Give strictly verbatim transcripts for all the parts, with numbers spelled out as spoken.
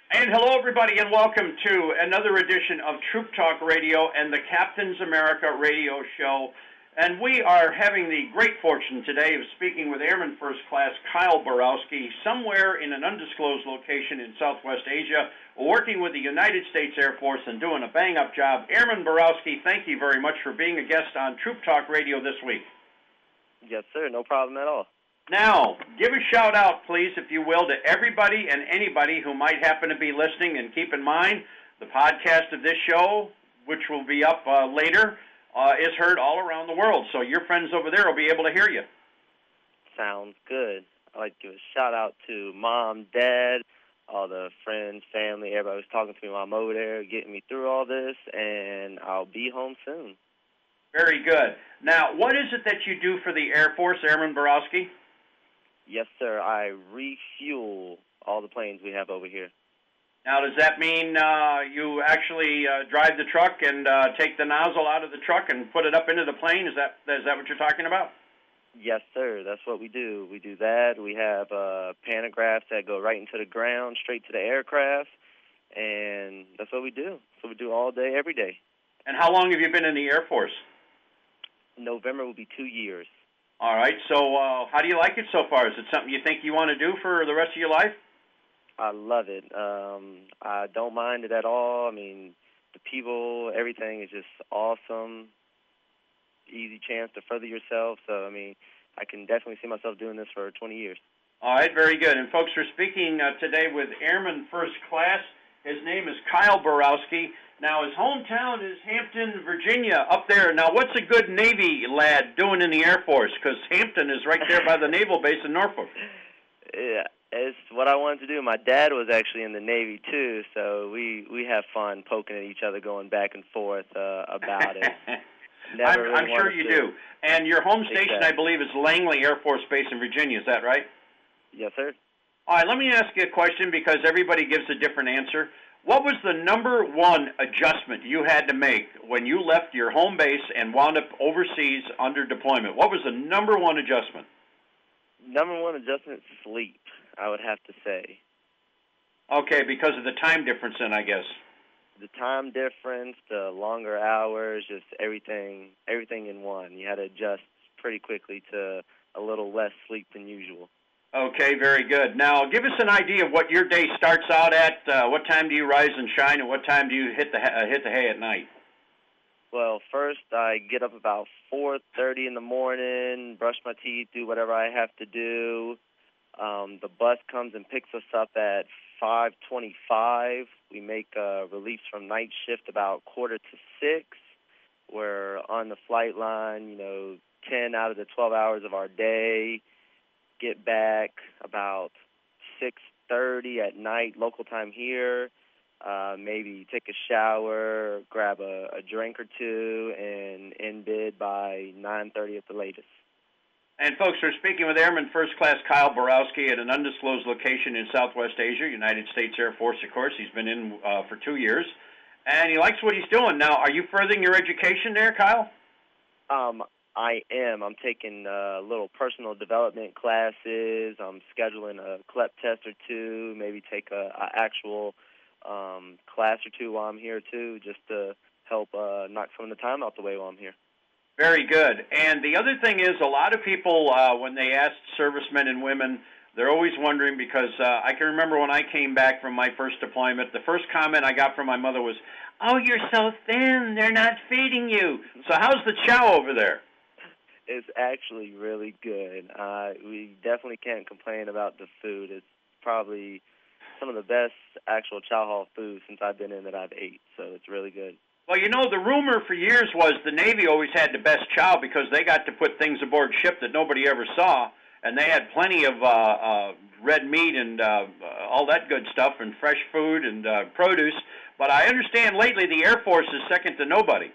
And hello, everybody, and welcome to another edition of Troop Talk Radio and the Captain's America Radio Show. And we are having the great fortune today of speaking with Airman First Class Kyle Borowski, somewhere in an undisclosed location in Southwest Asia, working with the United States Air Force and doing a bang-up job. Airman Borowski, thank you very much for being a guest on Troop Talk Radio this week. Yes, sir. No problem at all. Now, give a shout-out, please, if you will, to everybody and anybody who might happen to be listening. And keep in mind, the podcast of this show, which will be up uh, later, uh, is heard all around the world. So your friends over there will be able to hear you. Sounds good. I'd like to give a shout-out to Mom, Dad, all the friends, family, everybody who's talking to me while I'm over there, getting me through all this, and I'll be home soon. Very good. Now, what is it that you do for the Air Force, Airman Borowski? Yes, sir. I refuel all the planes we have over here. Now, does that mean uh, you actually uh, drive the truck and uh, take the nozzle out of the truck and put it up into the plane? Is that is that what you're talking about? Yes, sir. That's what we do. We do that. We have uh, pantographs that go right into the ground, straight to the aircraft, and that's what we do. So we do all day, every day. And how long have you been in the Air Force? November will be two years. All right, so uh, how do you like it so far? Is it something you think you want to do for the rest of your life? I love it. Um, I don't mind it at all. I mean, the people, everything is just awesome. Easy chance to further yourself. So, I mean, I can definitely see myself doing this for twenty years. All right, very good. And, folks, we're speaking uh, today with Airman First Class. His name is Kyle Borowski. Now, his hometown is Hampton, Virginia, up there. Now, what's a good Navy lad doing in the Air Force? Because Hampton is right there by the naval base in Norfolk. Yeah, it's what I wanted to do. My dad was actually in the Navy, too, so we, we have fun poking at each other, going back and forth uh, about it. I'm, really I'm sure you to. do. And your home station, exactly. I believe, is Langley Air Force Base in Virginia. Is that right? Yes, sir. All right, let me ask you a question because everybody gives a different answer. What was the number one adjustment you had to make when you left your home base and wound up overseas under deployment? What was the number one adjustment? Number one adjustment, sleep, I would have to say. Okay, because of the time difference then, I guess. The time difference, the longer hours, just everything, everything in one. You had to adjust pretty quickly to a little less sleep than usual. Okay, very good. Now, give us an idea of what your day starts out at. Uh, what time do you rise and shine, and what time do you hit the uh, hit the hay at night? Well, first I get up about four thirty in the morning, brush my teeth, do whatever I have to do. Um, the bus comes and picks us up at five twenty-five. We make uh, release from night shift about quarter to six. We're on the flight line, you know, ten out of the twelve hours of our day. Get back about six thirty at night, local time here. Uh, maybe take a shower, grab a, a drink or two, and in bed by nine thirty at the latest. And, folks, we're speaking with Airman First Class Kyle Borowski at an undisclosed location in Southwest Asia, United States Air Force, of course. He's been in uh, for two years, and he likes what he's doing. Now, are you furthering your education there, Kyle? Um. I am. I'm taking uh, little personal development classes. I'm scheduling a C L E P test or two, maybe take a, a actual um, class or two while I'm here, too, just to help uh, knock some of the time out the way while I'm here. Very good. And the other thing is a lot of people, uh, when they ask servicemen and women, they're always wondering because uh, I can remember when I came back from my first deployment, the first comment I got from my mother was, "Oh, you're so thin. They're not feeding you." So how's the chow over there? It's actually really good. Uh, we definitely can't complain about the food. It's probably some of the best actual chow hall food since I've been in that I've ate, so it's really good. Well, you know, the rumor for years was the Navy always had the best chow because they got to put things aboard ship that nobody ever saw, and they had plenty of uh, uh, red meat and uh, all that good stuff and fresh food and uh, produce. But I understand lately the Air Force is second to nobody.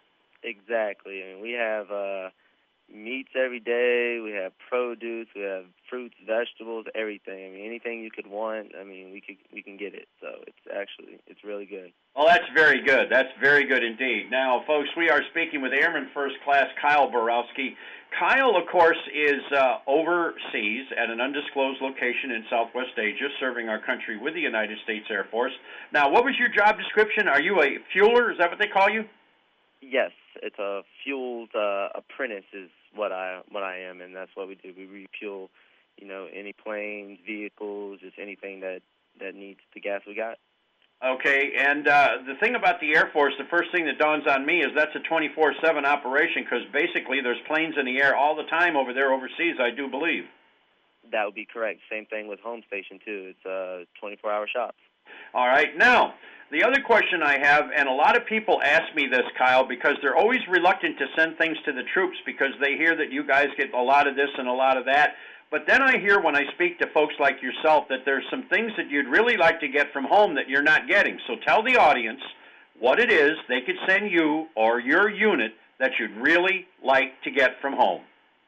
Exactly. I mean, we have... Uh, meats every day, we have produce, we have fruits, vegetables, everything. I mean, anything you could want, I mean, we could we can get it. So it's actually. It's really good. Well, that's very good. That's very good indeed. Now, folks, we are speaking with Airman First Class Kyle Borowski. Kyle, of course, is uh, overseas at an undisclosed location in Southwest Asia, serving our country with the United States Air Force. Now, what was your job description? Are you a fueler? Is that what they call you? Yes, it's a fueled uh, apprentice is what I what I am, and that's what we do. We refuel, you know, any planes, vehicles, just anything that, that needs the gas we got. Okay, and uh, the thing about the Air Force, the first thing that dawns on me is that's a twenty-four seven operation because basically there's planes in the air all the time over there overseas, I do believe. That would be correct. Same thing with home station, too. It's uh, twenty-four hour shops. All right. Now, the other question I have, and a lot of people ask me this, Kyle, because they're always reluctant to send things to the troops because they hear that you guys get a lot of this and a lot of that. But then I hear when I speak to folks like yourself that there's some things that you'd really like to get from home that you're not getting. So tell the audience what it is they could send you or your unit that you'd really like to get from home.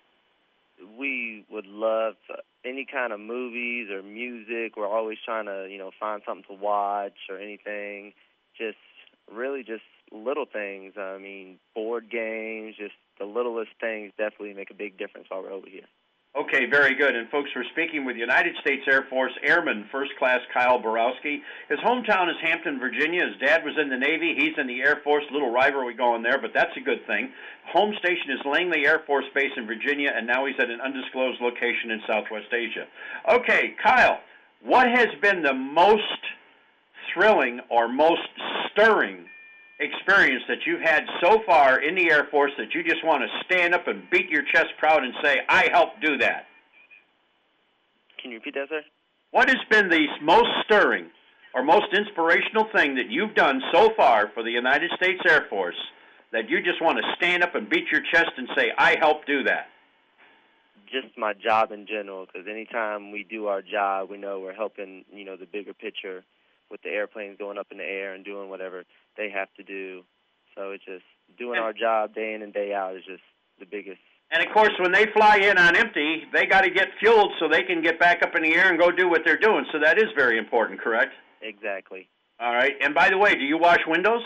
We would love to, any kind of movies or music. We're always trying to, you know, find something to watch or anything. Just really just little things. I mean, board games, just the littlest things definitely make a big difference while we're over here. Okay, very good. And folks, we're speaking with United States Air Force Airman First Class Kyle Borowski. His hometown is Hampton, Virginia. His dad was in the Navy. He's in the Air Force. Little rivalry going there, but that's a good thing. Home station is Langley Air Force Base in Virginia, and now he's at an undisclosed location in Southwest Asia. Okay, Kyle, what has been the most thrilling or most stirring experience that you've had so far in the Air Force that you just want to stand up and beat your chest proud and say, I helped do that? Can you repeat that, sir? What has been the most stirring or most inspirational thing that you've done so far for the United States Air Force that you just want to stand up and beat your chest and say, I helped do that? Just my job in general, because anytime we do our job, we know we're helping, you know, the bigger picture with the airplanes going up in the air and doing whatever they have to do. So it's just doing our job day in and day out is just the biggest. And, of course, when they fly in on empty, they got to get fueled so they can get back up in the air and go do what they're doing. So that is very important, correct? Exactly. All right. And, by the way, do you wash windows?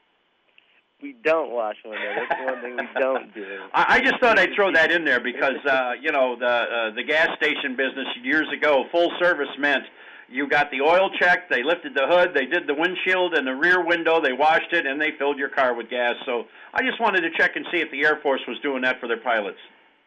We don't wash windows. That's one thing we don't do. I, I just thought I'd throw that in there because, uh, you know, the, uh, the gas station business years ago, full service meant you got the oil checked, they lifted the hood, they did the windshield and the rear window, they washed it, and they filled your car with gas. So I just wanted to check and see if the Air Force was doing that for their pilots.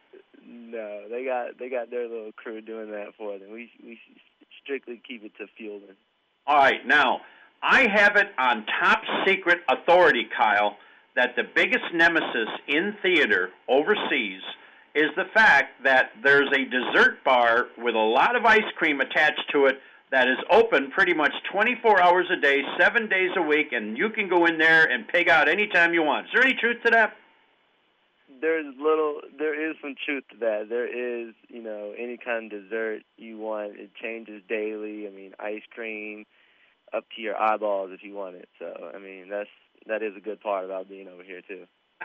No, they got they got their little crew doing that for them. We we strictly keep it to fueling. All right, now, I have it on top secret authority, Kyle, that the biggest nemesis in theater overseas is the fact that there's a dessert bar with a lot of ice cream attached to it that is open pretty much twenty-four hours a day, seven days a week, and you can go in there and pig out anytime you want. Is there any truth to that? There's little, there is some truth to that. There is, you know, any kind of dessert you want. It changes daily. I mean, ice cream up to your eyeballs if you want it. So, I mean, that's that is a good part about being over here, too.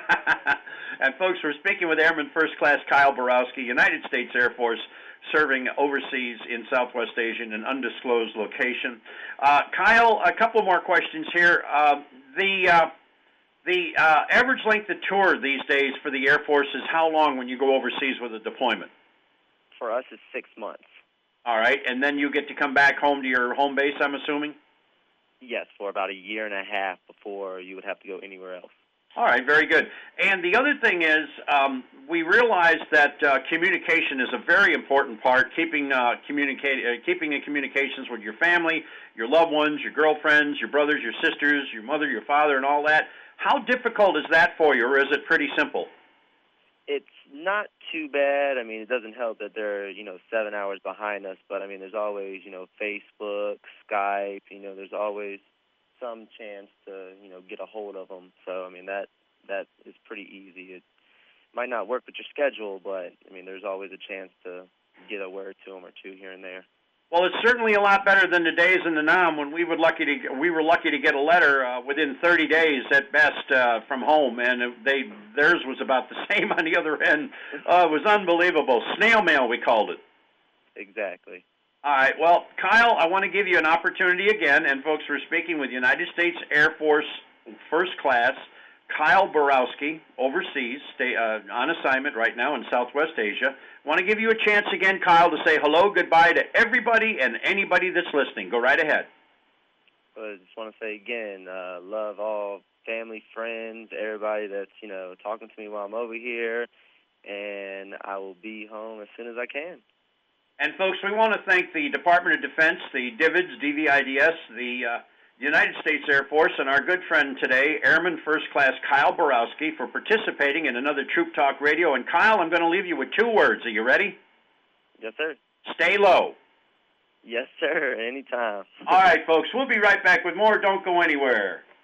And, folks, we're speaking with Airman First Class Kyle Borowski, United States Air Force, serving overseas in Southwest Asia in an undisclosed location. Uh, Kyle, a couple more questions here. Uh, the uh, the uh, average length of tour these days for the Air Force is how long when you go overseas with a deployment? For us, it's six months. All right, and then you get to come back home to your home base, I'm assuming? Yes, for about a year and a half before you would have to go anywhere else. All right, very good. And the other thing is, um, we realize that uh, communication is a very important part, keeping uh, communicate, uh, keeping in communications with your family, your loved ones, your girlfriends, your brothers, your sisters, your mother, your father, and all that. How difficult is that for you, or is it pretty simple? It's not too bad. I mean, it doesn't help that they're, you know, seven hours behind us, but, I mean, there's always, you know, Facebook, Skype, you know, there's always some chance to, you know, get a hold of them. So, I mean, that that is pretty easy. It might not work with your schedule, but, I mean, there's always a chance to get a word to them or two here and there. Well, it's certainly a lot better than the days in the Nam when we would lucky to we were lucky to get a letter uh, within thirty days at best uh, from home, and they theirs was about the same on the other end. Uh, it was unbelievable. Snail mail, we called it. Exactly. All right. Well, Kyle, I want to give you an opportunity again, and folks, we're speaking with United States Air Force First Class Kyle Borowski, overseas, stay, uh, on assignment right now in Southwest Asia. I want to give you a chance again, Kyle, to say hello, goodbye to everybody and anybody that's listening. Go right ahead. I just want to say again, uh, love all family, friends, everybody that's, you know, talking to me while I'm over here, and I will be home as soon as I can. And, folks, we want to thank the Department of Defense, the D V I D S, D V I D S, the uh, United States Air Force, and our good friend today, Airman First Class Kyle Borowski, for participating in another Troop Talk Radio. And, Kyle, I'm going to leave you with two words. Are you ready? Yes, sir. Stay low. Yes, sir. Anytime. All right, folks. We'll be right back with more. Don't go anywhere.